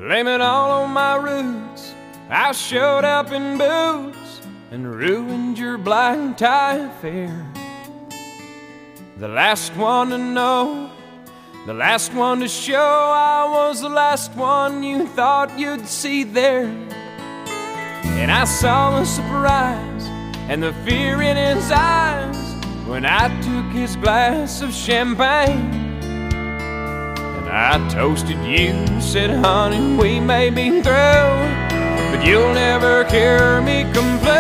Blame it all on my roots. I showed up in boots and ruined your black tie affair. The last one to know, the last one to show, I was the last one you thought you'd see there. And I saw the surprise and the fear in his eyes when I took his glass of champagne. And I toasted you, said, honey, we may be through, but you'll never hear me complain.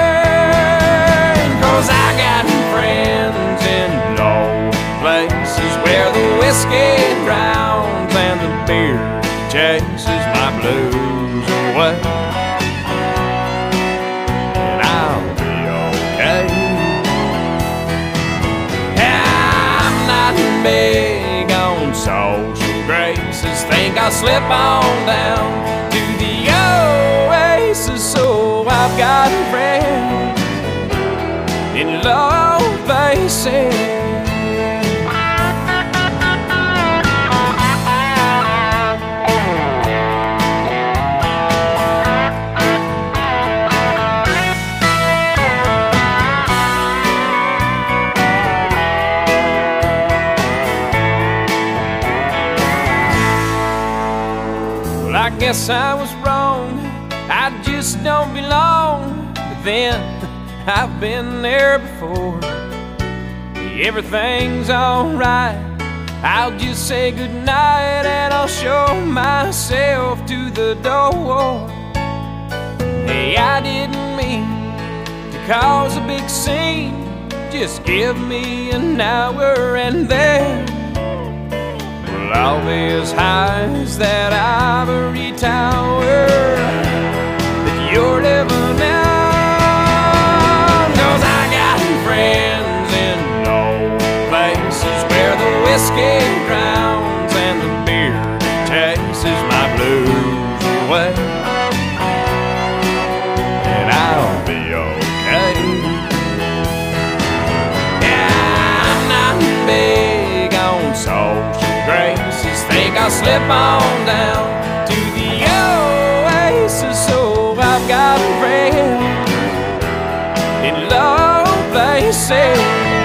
'Cause I got friends in low places where the whiskey drowns and the beer chases my blues away. And I'll be okay. I'm not big on social graces. Think I'll slip on down to the oasis. So I've got friends in low places. Well, I guess I was wrong, I just don't belong. But then I've been there before. Everything's alright, I'll just say goodnight and I'll show myself to the door. Hey, I didn't mean to cause a big scene. Just give me an hour and then well, I'll be as high as that ivory tower that you're living in. Friends in low places where the whiskey drowns and the beer chases my blues away. And I'll be okay. Yeah, I'm not big on social graces. Think I'll slip on down to the oasis. So I've got a friend in love places.